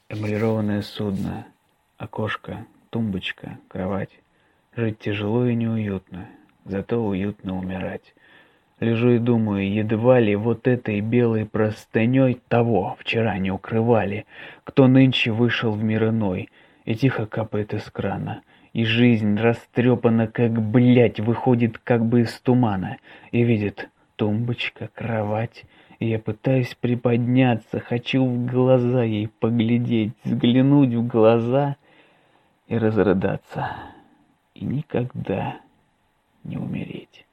Эмалированное судно, окошко, тумбочка, кровать. Жить тяжело и неуютно, зато уютно умирать. Лежу и думаю, едва ли вот этой белой простыней того вчера не укрывали, кто нынче вышел в мир иной, и тихо капает из крана. И жизнь растрепана, как блядь, выходит как бы из тумана, и видит тумбочка, кровать, и я пытаюсь приподняться, хочу в глаза ей поглядеть, взглянуть в глаза и разрыдаться, и никогда не умереть.